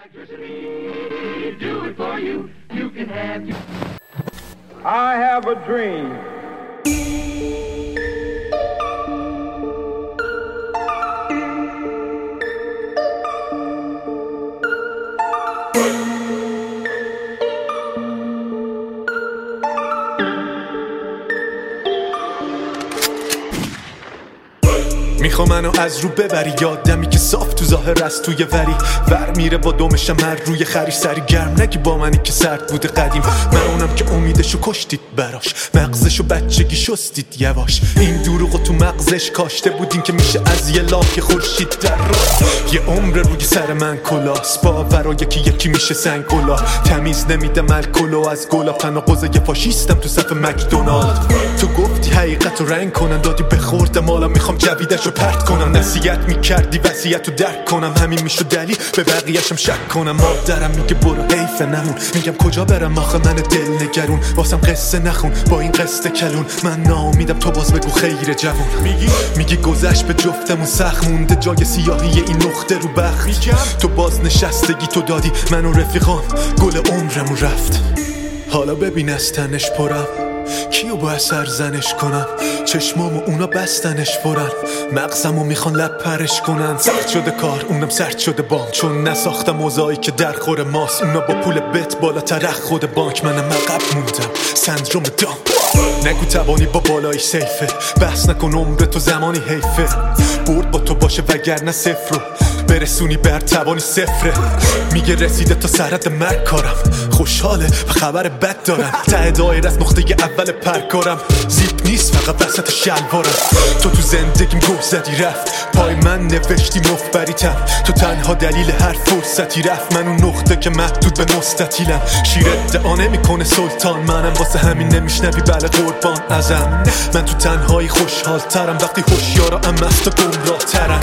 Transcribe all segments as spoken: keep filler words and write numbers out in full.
Do it for you. You can have you. I have a dream. میخوا منو از رو ببری، یادمی که صاف تو ظاهر از توی وری ور میره با دومشم هر روی خریش سری گرم نگی با منی که سرد بوده قدیم. من اونم که امیدشو کشتید براش، مغزشو بچگی شستید یواش. این دروغو تو مغزش کاشته بودین که میشه از یه لاک خورشید در راه. یه عمر روی سر من کلاس، باور یکی یکی میشه سنگ گلا. تمیز نمیدم الکلو از گلا، تناقض یه فاشیستم تو صف مکدونالد. تو گفتی حقیقت رو رنگ کنن، دادی بخوردم حالا میخوام جویدشو پرت کنم. نصیحت میکردی وصیت رو درک کنم، همین میشو دلیل به بقیه‌شم شک کنم. مادرم میگه برو حیف نمون، میگم کجا برم آخه من دل نگرون. واسم قصه نخون با این قصه کلون، من ناامیدم تو باز بگو خیر جوون. میگی میگی گذشت به جفتمون سخت مونده جای سیاهی این نقطه رو بخت. تو باز نشستگی تو دادی من و رفیقام، گل عمرمون رفت. حالا ببین از تنش پرم، کیو باید سرزنش کنم؟ چشمامو اونا بستنش فرن، مغزمو میخوان لب پرش کنن. سخت شده کار اونم سرد شده بام، چون نساختم موضوعی که در خور ماست. اونا با پول بت بالاتر خود بانک، منم عقب موندم سندروم دام. نگو توانی با بالایی سیفه، بحث نکن عمر تو زمانی حیفه. برد با تو باشه وگرنه صفر رو برسونی بر توانی صفره. میگه رسیده تا سرحد مرگ کارم، خوشحاله و خبر بد دارم. ته دایره از نقطه اول پرکارم، زیپ نیست فقط وسط شلوارم. تو تو زندگیم گوه زدی رفت، پای من نوشتی مفبریتم. تو تنها دلیل هر فرصتی رفت، من اون نقطه که محدود به مستطیلم. شیر ادعا نمیکنه سلطان، منم واسه همین نمیشنوی بله قربان ازم. من تو تنهایی خوشحال ترم وقتی هوشیارا ام از تو گمراه ترم.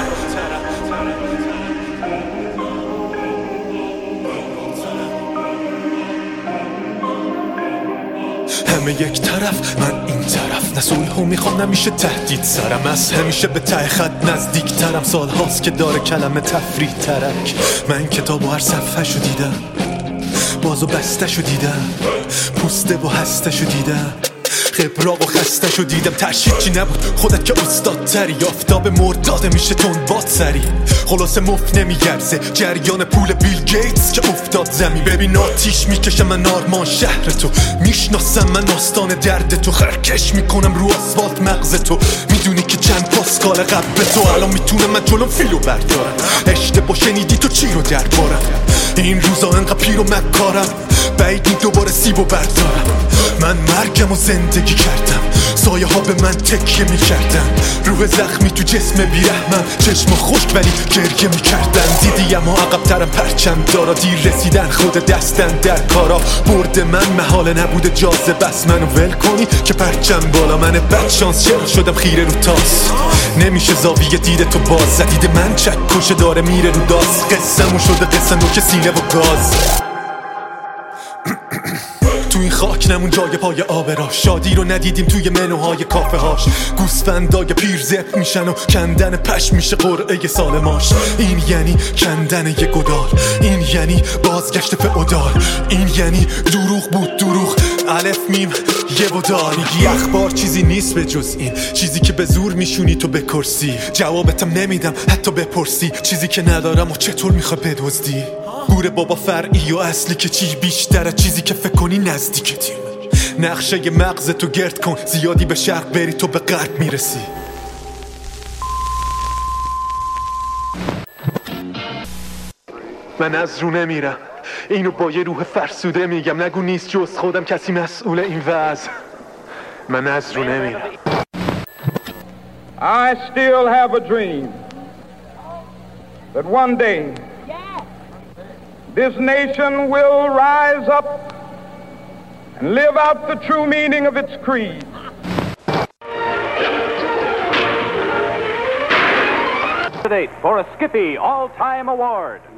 همه یک طرف من این طرف، نه صلحو میخوام نمیشه تهدید سرم. از همیشه به ته خط نزدیک ترم، سال هاست که داره کلمه تفریح ترک. من کتابو هر صفحه شو دیدم، بازو بسته شو دیدم، پوسته و هسته شو دیدم، خبراق و خسته شو دیدم. ترشید چی نبود خودت که استاد تری، آفتاب مرداده میشه تون باد سری. خلاصه مفت نمیگرزه جریان پول بیل گیتس که افتاد زمین. ببین آتیش میکشم من آرمان شهر تو، میشناسم من آستان درد تو. خرکش میکنم رو آسفالت مغز تو، میدونی که چند پاسکال قبل تو. الان میتونم من جلوم فیلو بردارم، اشتباه شنیدی تو چی رو دربارم. این روزا انقدر پیر و مکارم، بعید نی دوباره سیبو بردارم. من مرگم و زندگی کردم، سایه ها به من تکیه میکردن. روح زخمی تو جسم بیرحمم، چشم خشک ولی گریه میکردن. دیدیم ها عقب ترم پرچم دارا، دیر رسیدن خود دستن در کارا. برد من محاله نبوده جازه، بس منو ول کنی که پرچم بالا. من بد شانس چرا شدم خیره رو تاس، نمیشه زاویه دید تو باز. زدید من چک کشه داره میره رو داز، قصه‌مو شده قصه نوک سینه و گاز. تو این خاک نمون جای پای آبرا، شادی رو ندیدیم توی منوهای کافه هاش. گوسفندای پیر زپ میشن و کندن پشم میشه قرعه سال ماش. این یعنی کندن یه گدال، این یعنی بازگشت فئودال، این یعنی دروغ بود دروغ الف میم یه و دال. میگی اخبار چیزی نیست به جز این، چیزی که به زور میشونی تو بکرسی. جوابتم نمیدم حتی بپرسی، چیزی که ندارم و چطور میخوای بدزدی. گوره بابا فرعی و اصلی که چی بیشتره، چیزی که فکر کنی نزدیکتیم. نقشه مغز تو گرد کن، زیادی به شرق بری تو به غرب میرسی. من از رو نمیرم، اینو با یه روح فرسوده میگم. نگو نیست جز خودم کسی مسئول این وضع. من از رو نمیرم. I still have a dream that one day this nation will rise up and live out the true meaning of its creed. For a Skippy All-Time Award.